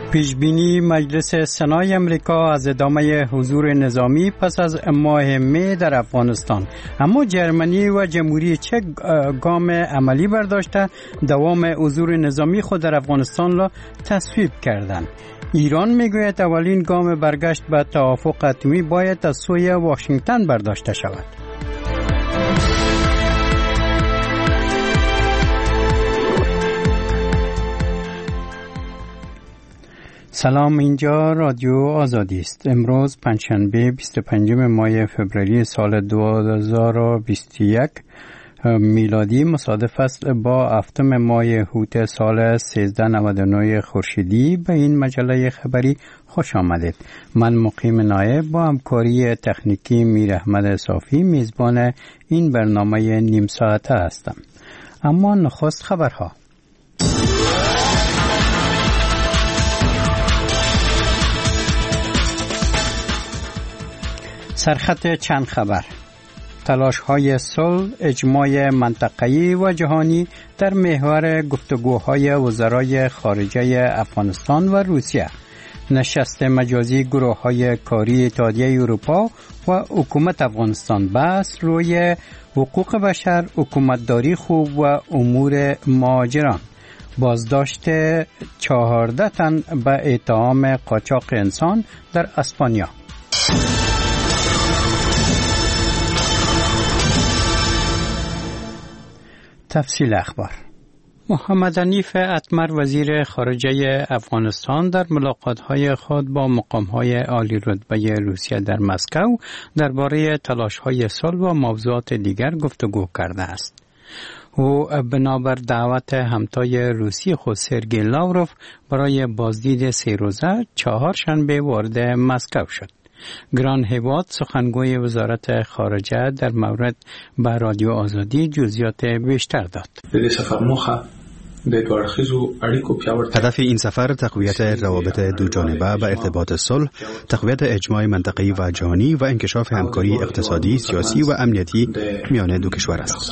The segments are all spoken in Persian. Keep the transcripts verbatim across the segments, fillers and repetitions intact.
پیشبینی مجلس سنای امریکا از ادامه حضور نظامی پس از ماه می در افغانستان، اما جرمنی و جمهوری چک گام عملی برداشته دوام حضور نظامی خود در افغانستان را تصویب کردند. ایران میگوید اولین گام برگشت به توافق اتمی باید از سوی واشنگتن برداشته شود. سلام، اینجا رادیو آزادی است. امروز پنجشنبه بیست و پنجم ماه فوریه سال دو هزار و بیست و یک میلادی مصادف است با هفتم ماه هوت سال سیزده نود و نه خورشیدی. به این مجله خبری خوش آمدید. من مقیم نایب با همکاری تکنیکی میر احمد صافی میزبان این برنامه نیم ساعته هستم. اما نخست خبرها. سرخط چند خبر: تلاش‌های صلح، اجماع منطقه‌ای و جهانی در محور گفتگوهای وزرای خارجه افغانستان و روسیه، نشست مجازی گروه‌های کاری اتحادیه اروپا و حکومت افغانستان، بحث روی حقوق بشر، حکومتداری خوب و امور مهاجران، بازداشت چهارده تن به اتهام قاچاق انسان در اسپانیا. تفصیل اخبار. محمد حنیف اتمر وزیر خارجه افغانستان در ملاقات‌های خود با مقام‌های عالی رتبه روسیه در مسکو درباره تلاش‌های صلح و موضوعات دیگر گفتگو کرده است. او بنابر دعوت همتای روسی خود سرگئی لاوروف برای بازدید سه روزه چهارشنبه وارد مسکو شد. گران هیواد سخنگوی وزارت خارجه در مورد به رادیو آزادی جزئیات بیشتر داد. هدف این سفر تقویت روابط دو جانبه و ارتباط صلح، تقویت اجماع منطقه‌ای و جهانی و انکشاف همکاری اقتصادی، سیاسی و امنیتی میان دو کشور است.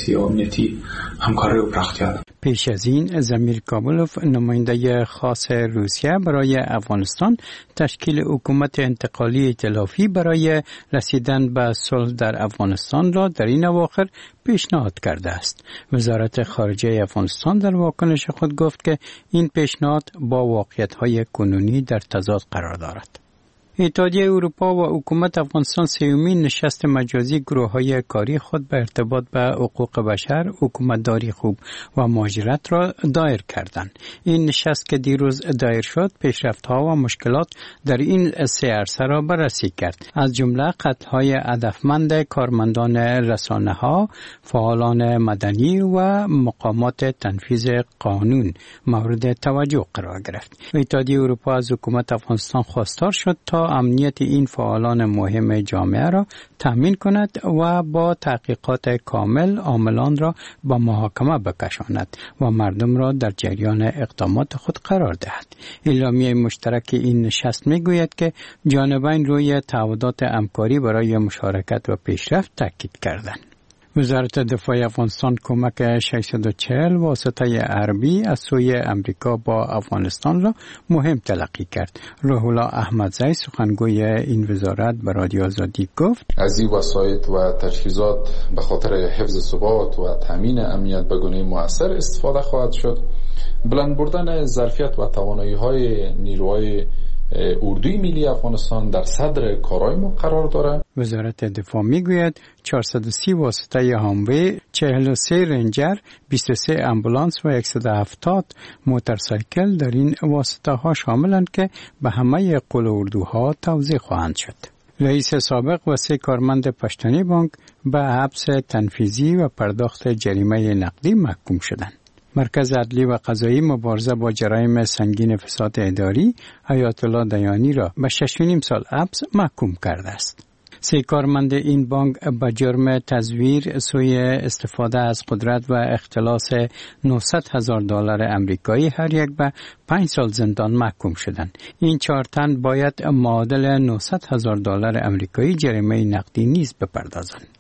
پیش از این زمیر کابلوف، نماینده خاص روسیه برای افغانستان، تشکیل حکومت انتقالی ائتلافی برای رسیدن به صلح در افغانستان را در این اواخر پیشنهاد کرده است. وزارت خارجه افغانستان در واکنش خود گفت که این پیشنهاد با واقعیت‌های کنونی در تضاد قرار دارد. اتحادیه اروپا و حکومت افغانستان سیومین نشست مجازی گروه‌های کاری خود به ارتباط به حقوق بشر، حکومتداری خوب و مهاجرت را دایر کردند. این نشست که دیروز دایر شد، پیشرفت‌ها و مشکلات در این سه عرصه را بررسی کرد، از جمله قتل‌های هدفمند کارمندان رسانه‌ها، فعالان مدنی و مقامات تنفیذ قانون مورد توجه قرار گرفت. اتحادیه اروپا از حکومت افغانستان خواستار شد تا امنیت این فعالان مهم جامعه را تامین کند و با تحقیقات کامل عاملان را به محاکمه بکشاند و مردم را در جریان اقدامات خود قرار دهد. اعلامیه مشترک این نشست میگوید که جانبین روی تعهدات همکاری برای مشارکت و پیشرفت تاکید کردند. وزارت دفاع افغانستان کمک ششصد و چهل واسطه حربی از سوی امریکا با افغانستان را مهم تلقی کرد. روح الله احمدزی سخنگوی این وزارت به رادیو آزادی گفت: از این وسایط و تجهیزات به خاطر حفظ ثبات و تامین امنیت به گونه مؤثر استفاده خواهد شد. بلند بردن ظرفیت و توانایی‌های نیروهای اردوی ملی افغانستان در صدر کارهای ما قرار دارد. وزارت دفاع میگوید چهارصد و سی واسطه هاموی، چهل و سه رنجر، بیست و سه امبولانس و صد و هفتاد موتورسایکل در این واسطه ها شاملند که به همه قل اردوها توزیع خواهند شد. رئیس سابق و سه کارمند پشتنی بانک به حبس تنفیذی و پرداخت جریمه نقدی محکوم شدند. مرکز عدلی و قضایی مبارزه با جرایم سنگین فساد اداری حیات الله دیانی را به شش و نیم سال حبس محکوم کرده است. سه کارمند این بانک به جرم تزویر، سوء استفاده از قدرت و اختلاس نهصد هزار دلار امریکایی هر یک به پنج سال زندان محکوم شدند. این چهار تن باید معادل نهصد هزار دلار امریکایی جریمه نقدی نیز بپردازند.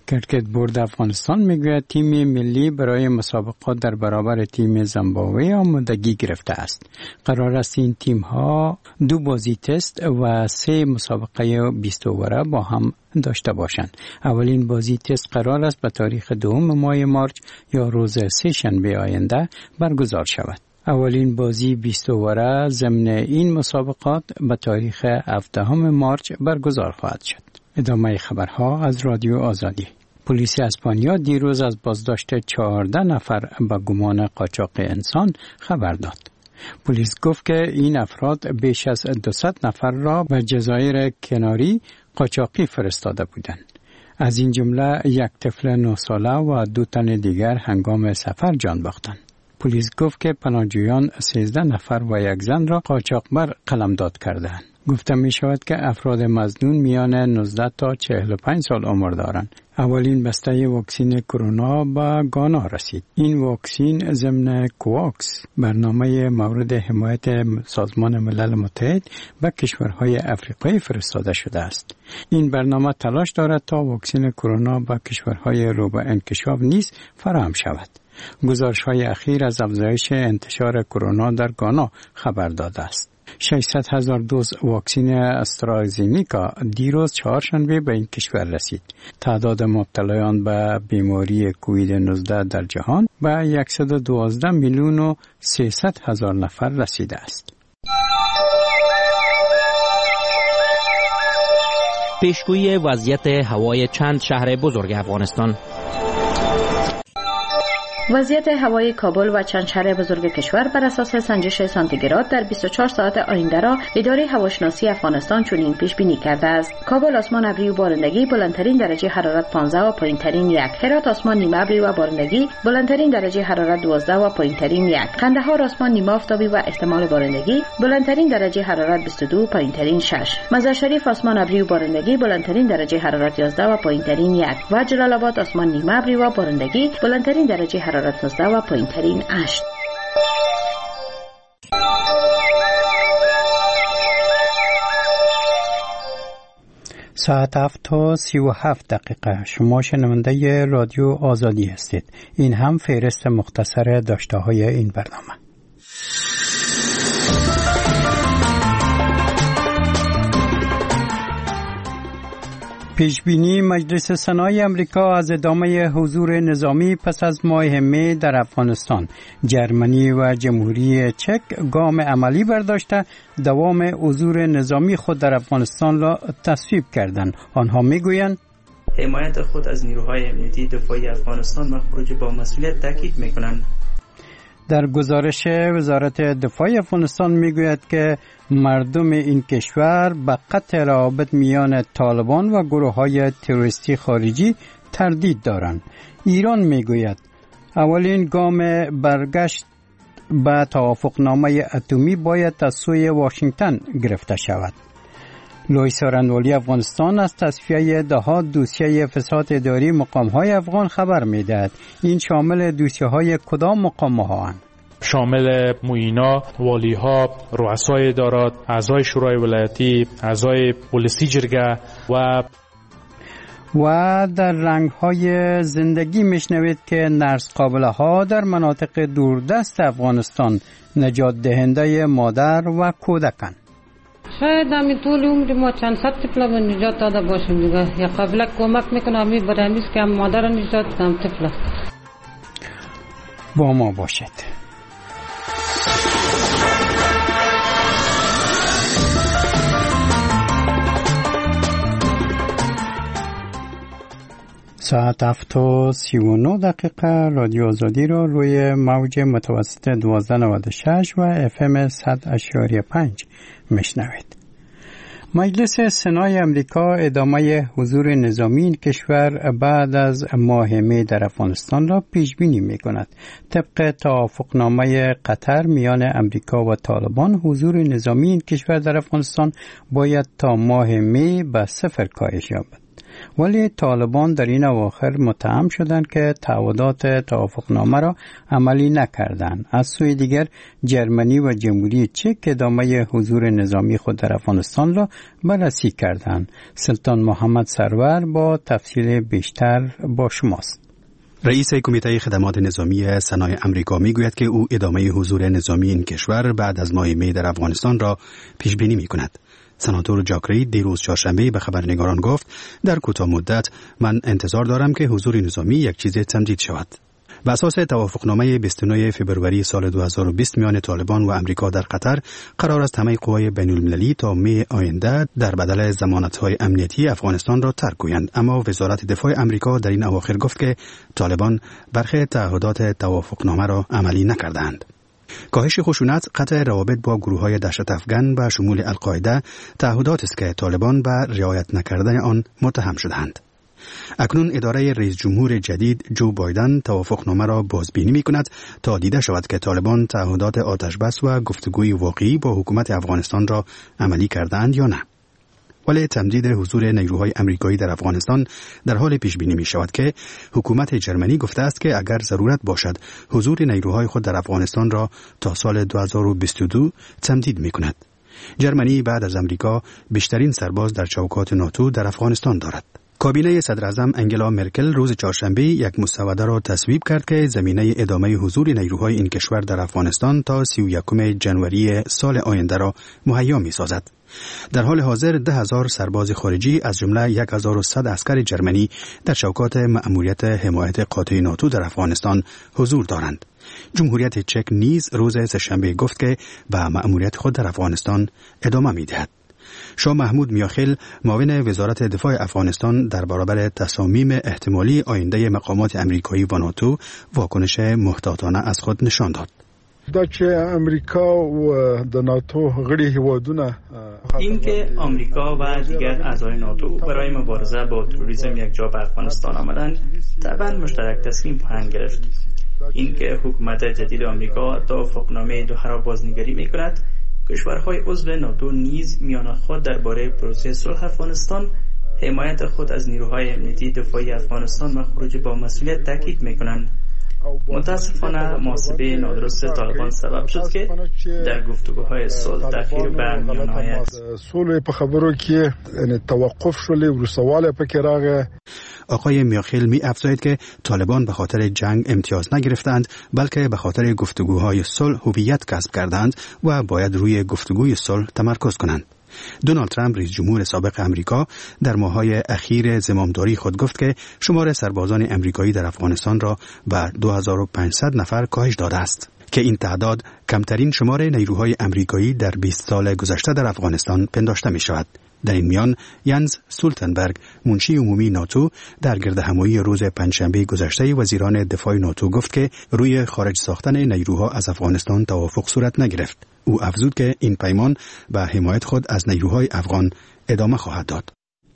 کرکت بورد افغانستان میگوید تیم ملی برای مسابقات در برابر تیم زیمبابوه آمادگی گرفته است. قرار است این تیم ها دو بازی تست و سه مسابقه بیست اووره با هم داشته باشند. اولین بازی تست قرار است به تاریخ دوم ماه مارچ یا روز سه شنبه آینده برگزار شود. اولین بازی بیست اووره ضمن این مسابقات به تاریخ هفدهم مارچ برگزار خواهد شد. ادامه خبرها از رادیو آزادی. پلیس اسپانیا دیروز از بازداشت چهارده نفر به گمان قاچاق انسان خبر داد. پلیس گفت که این افراد بیش از دویست نفر را به جزایر کناری قاچاقی فرستاده بودند. از این جمله یک طفل نه ساله و دو تن دیگر هنگام سفر جان باختند. پلیس گفت که پناهجویان سیزده نفر و یک زن را قاچاقبر قلمداد کردند. گفته می شود که افراد مظنون میان نوزده تا چهل و پنج سال عمر دارند. اولین بسته واکسن کرونا به گانا رسید. این واکسن ضمن کوواکس برنامه مورد حمایت سازمان ملل متحد به کشورهای افریقایی فرستاده شده است. این برنامه تلاش دارد تا واکسن کرونا به کشورهای رو به انکشاف نیز فراهم شود. گزارش‌های اخیر از افزایش انتشار کرونا در گانا خبر داده است. ششصد هزار دوز واکسن استرازینیکا دیروز چهارشنبه به این کشور رسید. تعداد مبتلایان به بیماری کووید نوزده در جهان به صد و دوازده میلیون و سیصد هزار نفر رسیده است. پیشگویی وضعیت هوای چند شهر بزرگ افغانستان. وضعیت هوای کابل و چند شهر بزرگ کشور بر اساس سنجش سانتیگراد در بیست و چهار ساعت آینده را اداره هواشناسی افغانستان چنین پیش بینی کرده است: کابل آسمان ابری و بارندگی، بلندترین درجه حرارت پانزده و پایینترین یک. هرات آسمان نیمه ابری و بارندگی، بلندترین درجه حرارت دوازده و پایینترین یک. قندهار آسمان نیمه آفتابی و احتمال بارندگی، بلندترین درجه حرارت بیست و دو و پایینترین شش. مزار شریف آسمان ابری و بارندگی، بلندترین درجه حرارت یازده و پایینترین یک. و جلال آباد آسمان نیمه ابری و بارندگی، بلندترین درجه حرارت نوزده و پایینترین هشت. ساعت هفت تا سی و هفت دقیقه. شما شنونده رادیو آزادی هستید. این هم فهرست مختصر داشته های این برنامه. پیشبینی مجلس سنای امریکا از ادامه حضور نظامی پس از ماه می در افغانستان. جرمنی و جمهوری چک گام عملی برداشته دوام حضور نظامی خود در افغانستان را تصویب کردند. آنها میگویند حمایت خود از نیروهای امنیتی دفاعی افغانستان و خروج با مسئولیت تاکید میکنند. در گزارش وزارت دفاع افغانستان میگوید که مردم این کشور به قطع روابط میان طالبان و گروه‌های تروریستی خارجی تردید دارند. ایران میگوید اولین گام برگشت به توافقنامه اتمی باید از سوی واشنگتن گرفته شود. لوی سارندوالی افغانستان از تصفیه دهها دوسیه فساد اداری مقام‌های افغان خبر می‌دهد. این شامل دوسیه‌های کدام مقام‌ها هستند؟ شامل معینا، والی‌ها، رؤسای ادارات، اعضای شورای ولایتی، اعضای پلیسی جرگه و و در رنگ‌های زندگی میشنوید که نرس قابله‌ها در مناطق دوردست افغانستان نجات دهنده مادر و کودکان. شاید همین طول عمر ما چند صد طفل به نجات داده باشیم دیگه. یا قبلا کمک میکنه همین برای همیست که هم مادر نجات هم طفل. با ما باشد. ساعت هفت و سی و نه دقیقه. رادیو آزادی را روی موج متوسط دوازده نود و شش و اف ام صد اشاری پنج میشنوید. مجلس سنای امریکا ادامه حضور نظامی این کشور بعد از ماه می در افغانستان را پیش بینی می کند. طبق توافقنامه قطر میان امریکا و طالبان، حضور نظامی این کشور در افغانستان باید تا ماه می به صفر کاهش یابد. ولی طالبان در این اواخر متهم شدند که تعهدات توافقنامه را عملی نکردند. از سوی دیگر جرمنی و جمهوری چک ادامه حضور نظامی خود در افغانستان را بررسی کردند. سلطان محمد سرور با تفصیل بیشتر با شماست. رئیس کمیته خدمات نظامی سنای امریکا میگوید که او ادامه حضور نظامی این کشور بعد از ماه می در افغانستان را پیش بینی می کند. سناتور جاک رید دیروز چهارشنبه به خبرنگاران گفت در کوتاه مدت من انتظار دارم که حضور نظامی یک چیز تمدید شود. بر اساس توافقنامه بیست و نه فوریه سال دو هزار و بیست میان طالبان و امریکا در قطر قرار است همه قوای بین المللی تا می آینده در بدل ضمانت‌های امنیتی افغانستان را ترک کنند، اما وزارت دفاع امریکا در این اواخر گفت که طالبان برخی تعهدات توافقنامه را عملی نکردند. کاهش خشونت، قطع روابط با گروه‌های دهشت افغان و شمول القاعده تعهدات است که طالبان به رعایت نکردن آن متهم شدند. اکنون اداره رئیس جمهور جدید جو بایدن توافقنامه را بازبینی می‌کند تا دیده شود که طالبان تعهدات آتشبس و گفتگوی واقعی با حکومت افغانستان را عملی کردند یا نه. ولی تمدید حضور نیروهای امریکایی در افغانستان در حال پیش بینی می شود که حکومت جرمنی گفته است که اگر ضرورت باشد حضور نیروهای خود در افغانستان را تا سال دو هزار و بیست و دو تمدید می کند. جرمنی بعد از امریکا بیشترین سرباز در چوکات ناتو در افغانستان دارد. کابینه صدر اعظم انگلا مرکل روز چهارشنبه یک مسوده را تصویب کرد که زمینه ادامه حضور نیروهای این کشور در افغانستان تا سی و یکم ژانویه سال آینده را مهیا می سازد. در حال حاضر ده هزار سرباز خارجی از جمله یک هزار و صد عسکر جرمنی در چوکات مأموریت حمایت قاطع ناتو در افغانستان حضور دارند. جمهوریت چک نیز روز سه‌شنبه گفت که به مأموریت خود در افغانستان ادامه می‌دهد. شاه محمود میاخیل معاون وزارت دفاع افغانستان در برابر تصامیم احتمالی آینده مقامات امریکایی و ناتو واکنش محتاطانه از خود نشان داد. دا چې امریکا و د ناتو غړي هیوادونه این که آمریکا و دیگر اعضای ناتو برای مبارزه با تروریسم یک جا به افغانستان آمدند طبعا مشترک تصمیم خواهند گرفت. این که حکومت جدید آمریکا توافقنامه دوحه را بازنگری می‌کند، کشورهای عضو ناتو نیز میان خود درباره پروسه صلح افغانستان، حمایت خود از نیروهای امنیتی دفاعی افغانستان و خروج با مسئولیت تاکید می‌کنند. متاسفانه محاسبه نادرست طالبان سبب شد که در گفتگوهای صلح تأخیر به میان آید. صلح په خبرو کې توقف شولې ورسواله پکې راغی. آقای میاخیل می افزاید که طالبان به خاطر جنگ امتیاز نگرفتند، بلکه به خاطر گفتگوهای صلح هویت کسب کردند و باید روی گفتگوی صلح تمرکز کنند. دونالد ترامپ رئیس جمهور سابق امریکا در ماه‌های اخیر زمامداری خود گفت که شمار سربازان امریکایی در افغانستان را به دو هزار و پانصد نفر کاهش داده است که این تعداد کمترین شمار نیروهای امریکایی در بیست سال گذشته در افغانستان پنداشته می شود. در این میان ینز استولتنبرگ منشی عمومی ناتو در گردهمایی روز پنجشنبه گذشته وزیران دفاع ناتو گفت که روی خارج ساختن نیروها از افغانستان توافق صورت نگرفت. او افزود که این پیمان به حمایت خود از نیروهای افغان ادامه خواهد داد.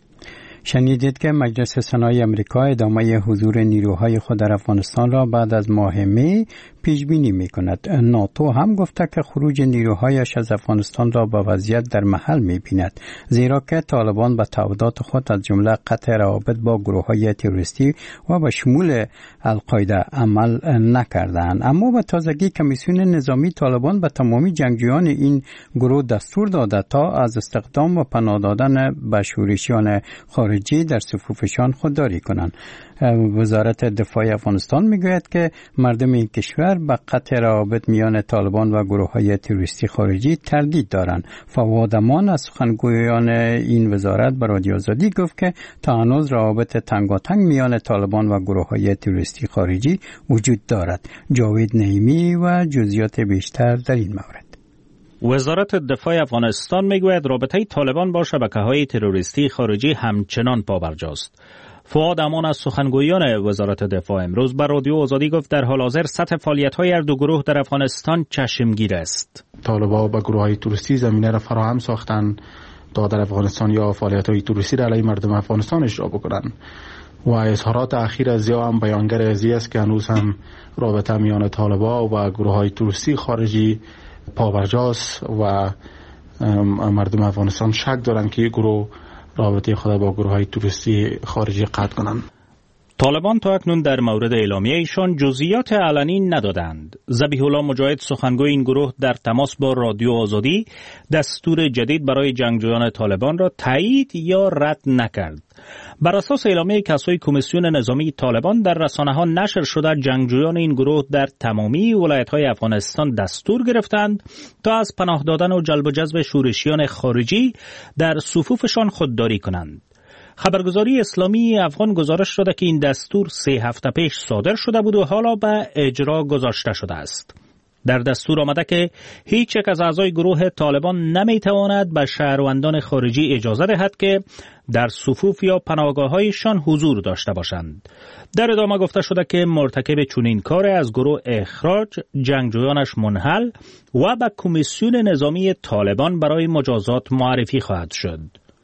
شنیدید که مجلس سنای امریکا ادامه حضور نیروهای خود در افغانستان را بعد از ماه می پیش بینی می کند. ناتو هم گفته که خروج نیروهایش از افغانستان را با وضعیت در محل می بیند، زیرا که طالبان به تعهدات خود از جمله قطع روابط با گروه‌های تروریستی و به شمول القاعده عمل نکردند. اما به تازگی کمیسیون نظامی طالبان به تمامی جنگجویان این گروه دستور داده تا از استخدام و پناه دادن به شورشیان خارجی در صفوفشان خودداری کنند. وزارت دفاع افغانستان میگوید که مردم این کشور به قطع روابط میان طالبان و گروه‌های تروریستی خارجی تردید دارند. فواد امان از سخنگویان این وزارت به رادیو آزادی گفت که تا هنوز روابط تنگاتنگ میان طالبان و گروه‌های تروریستی خارجی وجود دارد. جاوید نعیمی و جزئیات بیشتر در این مورد. وزارت دفاع افغانستان میگوید رابطه طالبان با شبکه‌های تروریستی خارجی همچنان پابرجاست. فواد امان از سخنگویان وزارت دفاع امروز بر رادیو آزادی گفت در حال حاضر سطح فعالیت‌های هر دو گروه در افغانستان چشمگیر است. طالبان با گروه‌های تروریستی زمینه را فراهم ساختند تا در افغانستان یا فعالیت‌های تروریستی را علیه مردم افغانستان اجرا بکنند. و اظهارات اخیر از یا هم بیانگر ازی است که هنوز هم رابطه میان طالبان و گروه‌های تروریستی خارجی پابرجاست و مردم افغانستان شک دارند که گروه رابطه خود با گروه های توریستی خارجی قطع کنند. طالبان تا اکنون در مورد اعلامیه ایشان جزئیات علنی ندادند. ذبیح الله مجاهد سخنگوی این گروه در تماس با رادیو آزادی دستور جدید برای جنگجویان طالبان را تایید یا رد نکرد. بر اساس اعلامیه کسای کمیسیون نظامی طالبان در رسانه‌ها نشر شده، جنگجویان این گروه در تمامی ولایت‌های افغانستان دستور گرفتند تا از پناه دادن و جلب و جذب شورشیان خارجی در صفوفشان خودداری کنند. خبرگزاری اسلامی افغان گزارش داده که این دستور سه هفته پیش صادر شده بود و حالا به اجرا گذاشته شده است. در دستور آمده که هیچ یک از اعضای گروه طالبان نمیتواند به شهروندان خارجی اجازه دهد که در صفوف یا پناهگاه‌هایشان حضور داشته باشند. در ادامه گفته شده که مرتکب چنین کار از گروه اخراج، جنگجویانش منحل و به کمیسیون نظامی طالبان برای مجازات معرفی خواهد شد.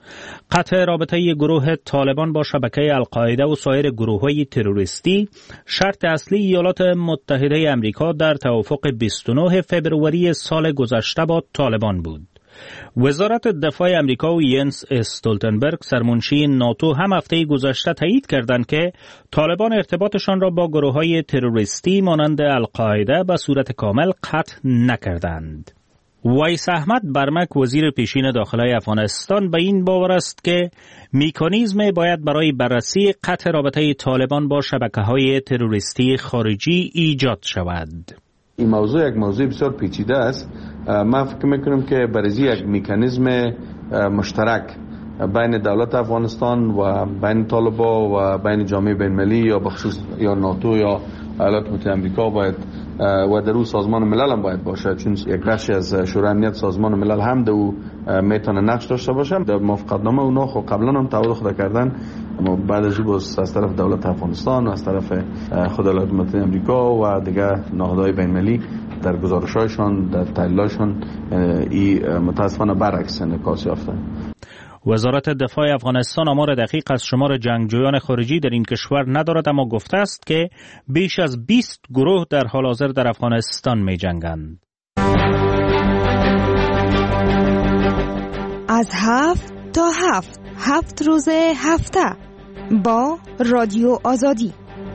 قطع رابطه گروه طالبان با شبکه القاعده و سایر گروه‌های تروریستی شرط اصلی ایالات متحده آمریکا در توافق بیست و نه فوریه سال گذشته با طالبان بود. وزارت دفاع آمریکا و ینس استولتنبرگ سرمنشی ناتو هم هفته گذشته تایید کردند که طالبان ارتباطشان را با گروه‌های تروریستی مانند القاعده به صورت کامل قطع نکردند. ویس احمد برمک وزیر پیشین داخلی افغانستان به این باور است که مکانیزم باید برای بررسی قطع رابطه طالبان با شبکه‌های تروریستی خارجی ایجاد شود. این موضوع یک موضوع بسیار پیچیده است. من فکر میکنم که بررسی یک مکانیزم مشترک بین دولت افغانستان و بین طالبان و بین جامعه بین‌المللی یا بخصوص یا ناتو یا ایالات متحده آمریکا باید و در او سازمان ملل هم باید باشه، چون یک بخشی از شورای امنیت سازمان ملل هم در او میتونه نقش داشته باشه. در موافقتنامه اونا خب قبلا هم تعهد خود کردن، اما بعد از او از طرف دولت افغانستان و از طرف خود ایالات متحده آمریکا و دیگه نهادهای بین‌المللی در گزارش‌هایشان در تحلیل‌هاشون این متاسفانه برعکس انعکاس یافته. وزارت دفاع افغانستان آمار دقیق از شمار جنگجویان خارجی در این کشور ندارد، اما گفته است که بیش از بیست گروه در حال حاضر در افغانستان می جنگند. از هفت تا هفت هفت روز هفته با رادیو آزادی.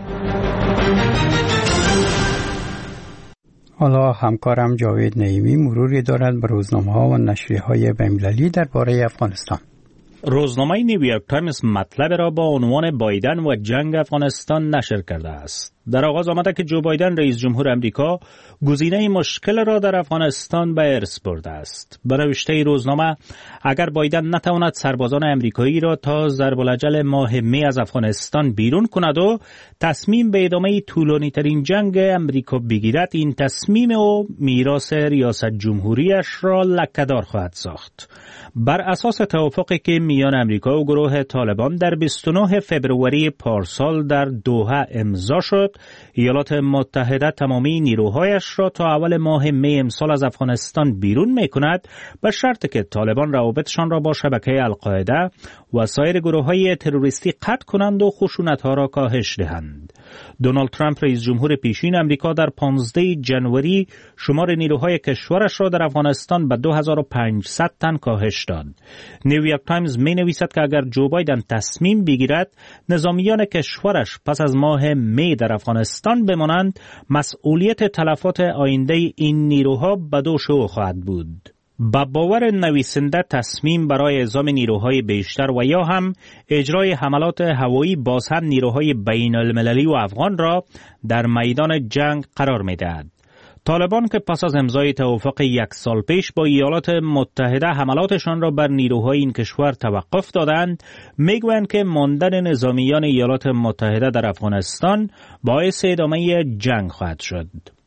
حالا همکارم جاوید نعیمی مروری دارد به روزنامه‌ها و نشریه‌های بین‌المللی درباره افغانستان. روزنامه نیویورک تایمز مطلب را با عنوان بایدن و جنگ افغانستان نشر کرده است. در آغاز آمده که جو بایدن رئیس جمهور امریکا گزینه مشکل را در افغانستان به ارث برده است. به نوشته روزنامه اگر بایدن نتواند سربازان امریکایی را تا ضرب الاجل ماه می از افغانستان بیرون کند و تصمیم به ادامه طولانی ترین جنگ امریکا بگیرد، این تصمیم و میراث ریاست جمهوریش را لکه‌دار خواهد ساخت. بر اساس توافقی که میان امریکا و گروه طالبان در بیست و نه فوریه پارسال در دوحه امضا شد، ایالات متحده تمامی نیروهایش را تا اول ماه می امسال از افغانستان بیرون می کند، به شرط که طالبان روابطشان را با شبکه القاعده و سایر گروه‌های تروریستی قطع کنند و خشونت‌ها را کاهش دهند. دونالد ترامپ رئیس جمهور پیشین امریکا در پانزده ژانویه شمار نیروهای کشورش را در افغانستان به دو هزار و پانصد تن کاهش داد. نیویورک تایمز می نویسد که اگر جو بایدن تصمیم بگیرد نظامیان کشورش پس از ماه می در افغانستان بمانند، مسئولیت تلفات آینده این نیروها به دوش او خواهد بود. با باور نویسنده تصمیم برای اعزام نیروهای بیشتر و یا هم اجرای حملات هوایی باز هم نیروهای بین المللی و افغان را در میدان جنگ قرار می دهد. طالبان که پس از امضای توافق یک سال پیش با ایالات متحده حملاتشان را بر نیروهای این کشور توقف دادند، میگویند که ماندن نظامیان ایالات متحده در افغانستان باعث ادامه جنگ خواهد شد.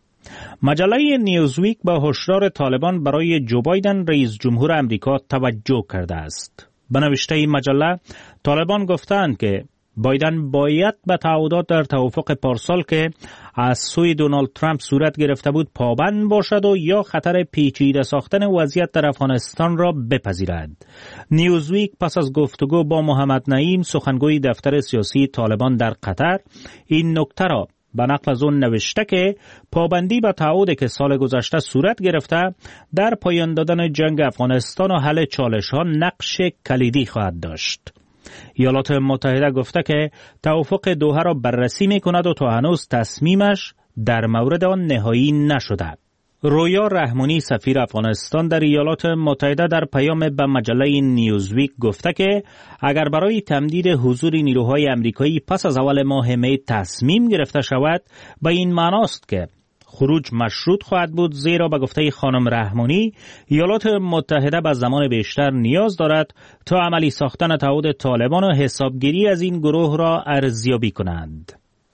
مجله نیوزویک با هشدار طالبان برای جو بایدن رئیس جمهور امریکا توجه کرده است. به نوشته این مجله طالبان گفتند که بایدن باید به تعهدات در توافق پارسال که از سوی دونالد ترامپ صورت گرفته بود پابند باشد و یا خطر پیچیده ساختن وضعیت در افغانستان را بپذیرد. نیوزویک پس از گفتگو با محمد نعیم سخنگوی دفتر سیاسی طالبان در قطر این نکته را به نقل از اون نوشته که پابندی به تعهدی که سال گذشته صورت گرفته در پایان دادن جنگ افغانستان و حل چالش ها نقش کلیدی خواهد داشت. ایالات متحده گفته که توافق دوحه را بررسی می کند و تا هنوز تصمیمش در مورد آن نهایی نشده. رویا رحمانی سفیر افغانستان در ایالات متحده در پیام به مجله نیوزویک گفته که اگر برای تمدید حضور نیروهای امریکایی پس از اول ماه می تصمیم گرفته شود، به این معناست که خروج مشروط خواهد بود، زیرا به گفته خانم رحمانی ایالات متحده به زمان بیشتر نیاز دارد تا عملی ساختن تعهد طالبان و حسابگیری از این گروه را ارزیابی کنند.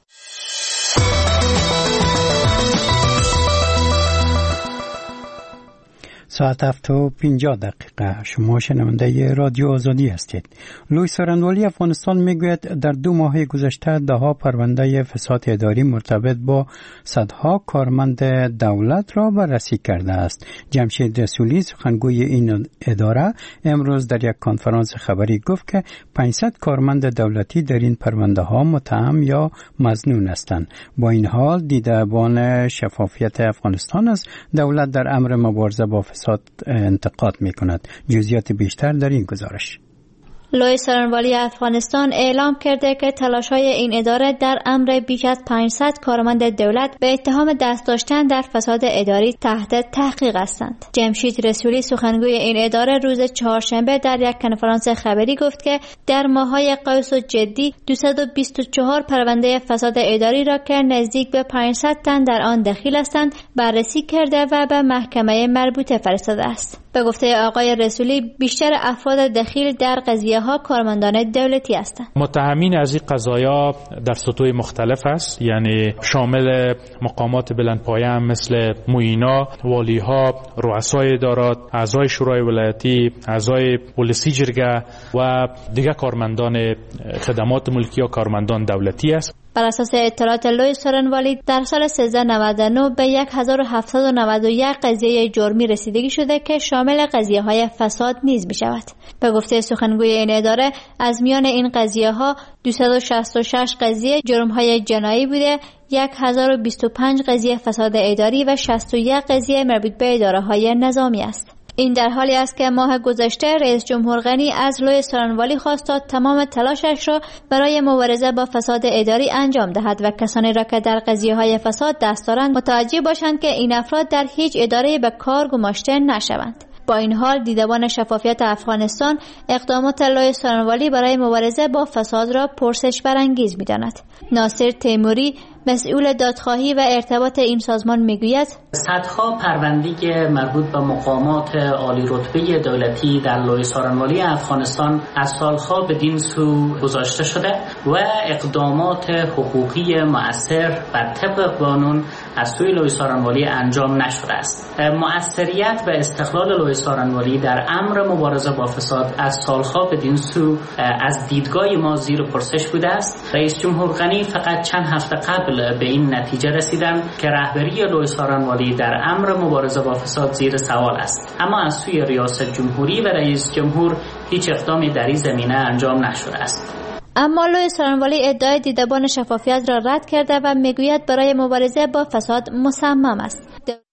ساعت هفت و پنجاه دقیقه. شما شنونده رادیو آزادی هستید. لوی سارنوالی افغانستان میگوید در دو ماه گذشته ده ها پرونده فساد اداری مرتبط با صدها کارمند دولت را بررسی کرده است. جمشید رسولی سخنگوی این اداره امروز در یک کنفرانس خبری گفت که پانصد کارمند دولتی در این پرونده ها متهم یا مظنون هستند. با این حال دیدبان شفافیت افغانستان از دولت در امر مبارزه با فساد انتقاد می کند. جزئیات بیشتر در این گزارش. لوی سارنوالی افغانستان اعلام کرده که تلاش‌های این اداره در امر بیش از پانصد کارمند دولت به اتهام دست داشتن در فساد اداری تحت تحقیق هستند. جمشید رسولی سخنگوی این اداره روز چهارشنبه در یک کنفرانس خبری گفت که در ماه‌های قوس و جدی دویست و بیست و چهار پرونده فساد اداری را که نزدیک به پانصد تن در آن دخیل هستند بررسی کرده و به محکمه مربوطه فرستاده است. به گفته آقای رسولی بیشتر افراد دخیل در قضیه ها کارمندان دولتی هستند. متهمین از این قضایا در سطوح مختلف است، یعنی شامل مقامات بلندپایه هم مثل معینا، والیها، رؤسای ادارات، اعضای شورای ولایتی، اعضای پلیسی جرگه و دیگر کارمندان خدمات ملکی یا کارمندان دولتی است. بر اساس اطلاعات لوی سارنوالی در سال سیزده نود و نه به صد و هفتاد و نود و یک قضیه جرمی رسیدگی شده که شامل قضیه های فساد نیز می شود. به گفته سخنگوی این اداره از میان این قضیه ها دویست و شصت و شش قضیه جرم های جنایی بوده، هزار و بیست و پنج قضیه فساد اداری و شصت و یک قضیه مربوط به اداره های نظامی است. این در حالی است که ماه گذشته رئیس جمهور غنی از لوی سارنوالی خواست تا تمام تلاشش را برای مبارزه با فساد اداری انجام دهد و کسانی را که در قضیه‌های فساد دست دارند متوجه باشند که این افراد در هیچ اداره به کار گماشته نشوند. با این حال دیدبان شفافیت افغانستان اقدامات لوی سارنوالی برای مبارزه با فساد را پرسش برانگیز می‌داند. ناصر تیموری مسئول دادخواهی و ارتباط این سازمان میگوید صدها پرونده مربوط به مقامات عالی رتبه دولتی در لوی سارنوالی افغانستان از سالها بدین سو گذاشته شده و اقدامات حقوقی مؤثر بر طبق قانون از سوی لوی سارنوالی انجام نشده است. مؤثریت و استقلال لوی سارنوالی در امر مبارزه با فساد از سالها بدین سو از دیدگاه ما زیر پرسش بوده است. رئیس جمهور غنی فقط چند هفته قبل به این نتیجه رسیدند که رهبری لوی سارنوالی در امر مبارزه با فساد زیر سوال است، اما از سوی ریاست جمهوری و رئیس جمهور هیچ اقدامی در این زمینه انجام نشده است. اما لوی سارنوالی ادعای دیدبان شفافیت را رد کرده و میگوید برای مبارزه با فساد مصمم است.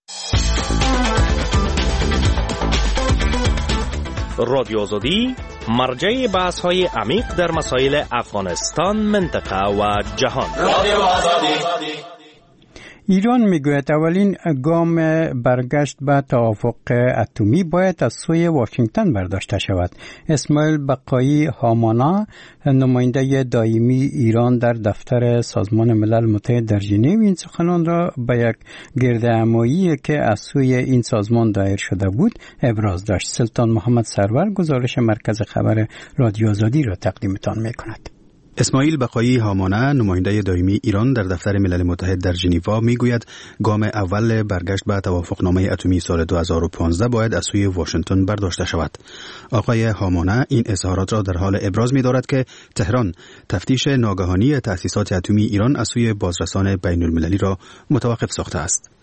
رادیو آزادی مرجع بحث های عمیق در مسائل افغانستان، منطقه و جهان. رادیو آزادی. ایران میگوید اولین گام برگشت به توافق اتمی باید از سوی واشنگتن برداشته شود. اسماعیل بقایی هامانا، نماینده دائمی ایران در دفتر سازمان ملل متحد در ژنو، این سخنان را به یک گردهمایی که از سوی این سازمان دایر شده بود ابراز داشت. سلطان محمد سرور گزارش مرکز خبر رادیو آزادی را تقدیمتان میکند. اسماعیل بقایی هامانه، نماینده دائمی ایران در دفتر ملل متحد در ژنو، میگوید گام اول برگشت به توافقنامه اتمی سال دو هزار و پانزده باید از سوی واشنگتن برداشته شود. آقای هامانه این اظهارات را در حال ابراز می‌دارد که تهران تفتیش ناگهانی تأسیسات اتمی ایران از سوی بازرسان بین المللی را متوقف ساخته است.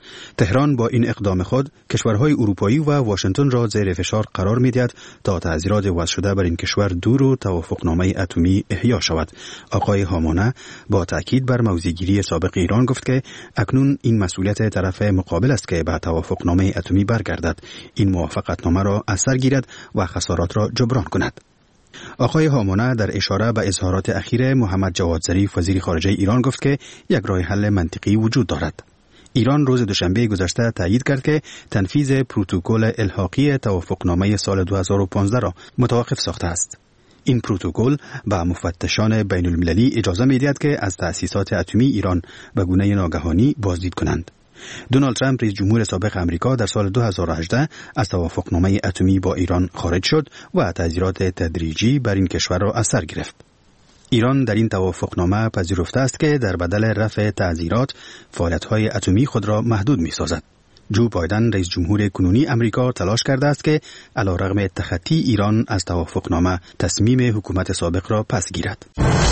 تهران با این اقدام خود کشورهای اروپایی و واشنگتن را زیر فشار قرار می‌دهد تا تعذیرات وضع شده بر این کشور دور و توافقنامه اتمی احیا شود. آقای هامانه با تاکید بر موضع‌گیری سابق ایران گفت که اکنون این مسئولیت طرف مقابل است که به توافقنامه اتمی برگردد، این موافقتنامه را از سر گیرد و خسارات را جبران کند. آقای هامانه در اشاره به اظهارات اخیر محمد جواد ظریف وزیر خارجه ایران گفت که یک راه حل منطقی وجود دارد. ایران روز دوشنبه گذشته تایید کرد که تنفیذ پروتکل الحاقی توافقنامه سال دو هزار و پانزده را متوقف ساخته است. این پروتکل به مفتشان بین المللی اجازه می‌دهد که از تأسیسات اتمی ایران به گونه ناگهانی بازدید کنند. دونالد ترامپ رئیس جمهور سابق آمریکا در سال دو هزار و هجده از توافقنامه اتمی با ایران خارج شد و تعزیرات تدریجی بر این کشور را از سر گرفت. ایران در این توافقنامه پذیرفته است که در بدل رفع تعزیرات فعالیت‌های اتمی خود را محدود می‌سازد. جو بایدن رئیس جمهور کنونی آمریکا تلاش کرده است که علیرغم تخطی ایران از توافقنامه تصمیم حکومت سابق را پس گیرد.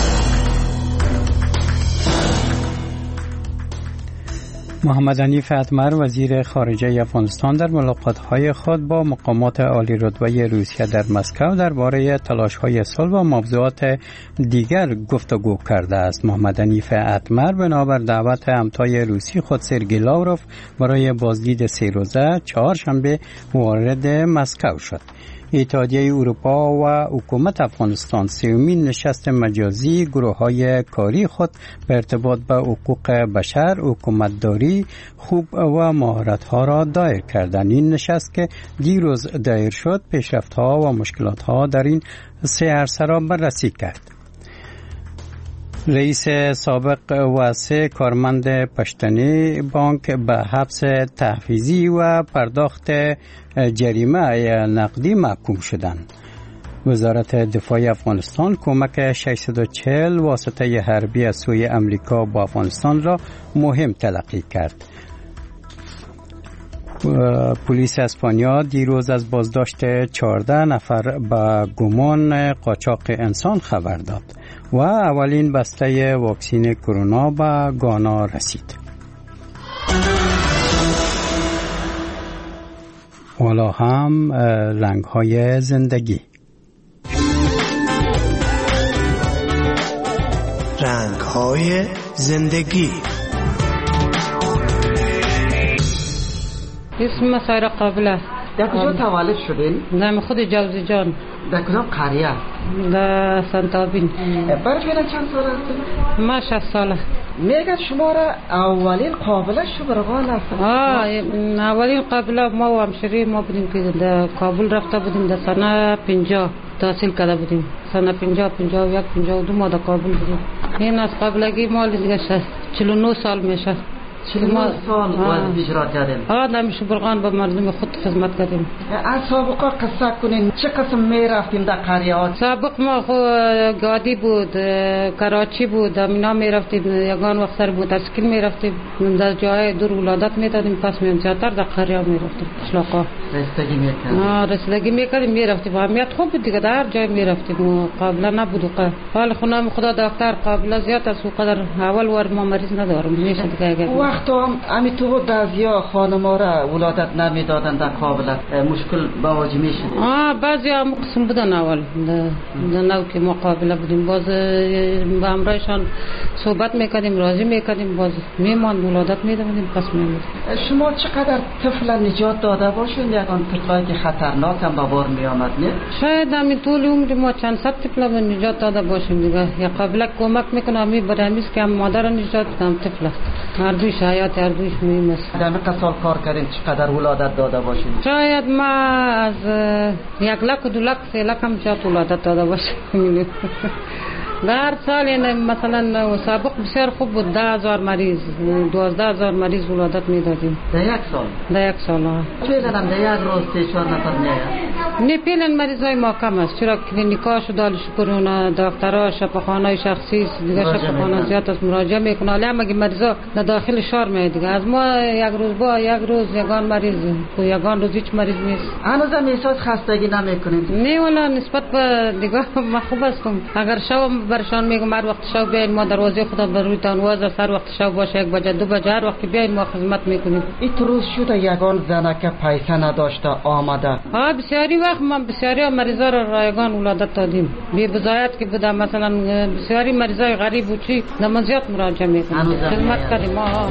محمد حنیف اتمر وزیر خارجه افغانستان در ملاقات‌های خود با مقامات عالی رتبه روسیه در مسکو درباره تلاش‌های صلح و موضوعات دیگر گفتگو کرده است. محمد حنیف اتمر بنابر دعوت همتای روسی خود سرگئی لاوروف برای بازدید سه روزه چهارشنبه وارد مسکو شد. اتحادیه اروپا و حکومت افغانستان سومین نشست مجازی گروه‌های کاری خود به ارتباط به حقوق بشر، حکومتداری، خوب و مهارت‌ها را دایر کردند. این نشست که دیروز دایر شد پیشرفت‌ها و مشکلات‌ها در این سه عرصه را بررسی کرد. رئیس سابق و سه کارمند پشتنی بانک به حبس تحفیزی و پرداخت جریمه نقدی محکوم شدند. وزارت دفاع افغانستان کمک ششصد و چهل واسطه حربی از سوی امریکا با افغانستان را مهم تلقی کرد. پلیس اسپانیا دیروز از بازداشت چهارده نفر به گمان قاچاق انسان خبر داد و اولین بسته واکسین کرونا به گانا رسید. حالا هم رنگ‌های زندگی. رنگ‌های زندگی. اسم سایرا قابله. در کجا تولد شدین؟ در خود جوزی جان. در کدام قریه؟ در سنتابین. برای فعلا چند سال هستید؟ ما شصت ساله. میگه شما را اولین قابله شبرغان است. آه اولین قابله ما و همشری ما بودیم که در کابل رفته بودیم در سنه پنجاه تحصیل کرده بودیم. سنه پنجاه پنجاه و یک پنجاه و دو ما در کابل بودیم. این از قابلگی ما دیگه چهل و نه سال میشه. چهل و نه سال باید اجرا کردیم. آه در شبرغان به مردم خود خدمت کردیم. از سابقا قصه کنین چه قسم می رفتیم در قریه ها؟ سابق ما خو گادی بود، کراچی بود، امینا می رفتیم، یگان وقت سر بود اسکیل می رفتیم، در جای دور ولادت می دادیم، پس می زیادتر در قریه می رفتیم. اشلاقا رسیدگی می کردیم. آه رسیدگی می کردیم می رفتیم. اهمیت خوب بود دیگه، در هر جای می رفتیم. قابله نبود و حال خونم خدا دکتر قابله زیاد از قدر اول ور ما مریض ندارم میشه دیگه. وقت هم امی تو بعضیا خانما را ولادت نمیدادن در کابل مشکل باوجی میشه. آه بعضی هم قسم بودن اول در نو که مقابله بودیم باز با همراهشان صحبت میکردیم راضی میکردیم باز میمان ولادت میدادیم پس میمون. شما چقدر طفل نجات داده باشین یکان طفلایی که خطرناک هم به بار میآمد نه؟ شاید همین طول عمر ما چند صد طفل به نجات داده باشیم دیگه. یا قبلا کمک میکنم می برمیز که مادر نجات دادم طفل هر دویش حیات هر دویش مهم است. در چند سال کار کردین چقدر ولادت داده باشین؟ شاید ما از یک لک و دو لک سه لک هم جات ولادت داده باشیم. در سال یعنی مثلا سابق بسیار خوب بود، ده هزار مریض دوازده هزار مریض ولادت میدادیم در یک سال. در یک سال ها. فعلا هم در یک روز سه چهار نفر میاد. نه فعلا مریضای ما کم است چرا کلینیکاش دالش کرونا دکترها شفاخانه شخصی دیگه شفاخانه زیاد است مراجعه میکنه. ولی هم اگه مریضا در داخل شهر میاد دیگه از ما یک روز با یک روز یگان مریض یگان روز هیچ مریض نیست. هنوزم احساس خستگی نمیکنید؟ نه والا نسبت به دیگه ما خوب هستم. اگر شب برشان میگم هر وقت شب بیاین ما دروازه خدا بر رویتان واز است، هر وقت شب باشه یک بجه دو بجه هر وقت بیاین ما خدمت میکنیم. این روز شده یگان زنه که پیسه نداشته آمده. ها بسیاری وقت من بسیاری مریضا را رایگان ولادت دادیم. بی بضاعت که بوده مثلا بسیاری مریضای غریب و چی نمازیات مراجعه میکنیم. خدمت کردیم ما.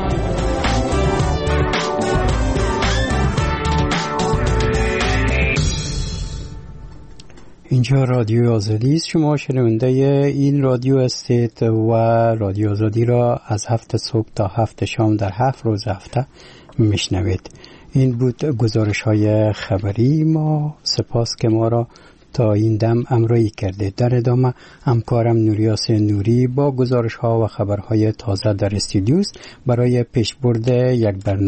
اینجا رادیو آزادی است. شما شنونده این رادیو استید و رادیو آزادی را از هفت صبح تا هفت شام در هفت روز هفته میشنوید. این بود گزارش های خبری ما. سپاس که ما را تا این دم همراهی کرده. در ادامه همکارم نوریاس نوری با گزارش ها و خبرهای تازه در استودیوست برای پیشبرد یک برنامه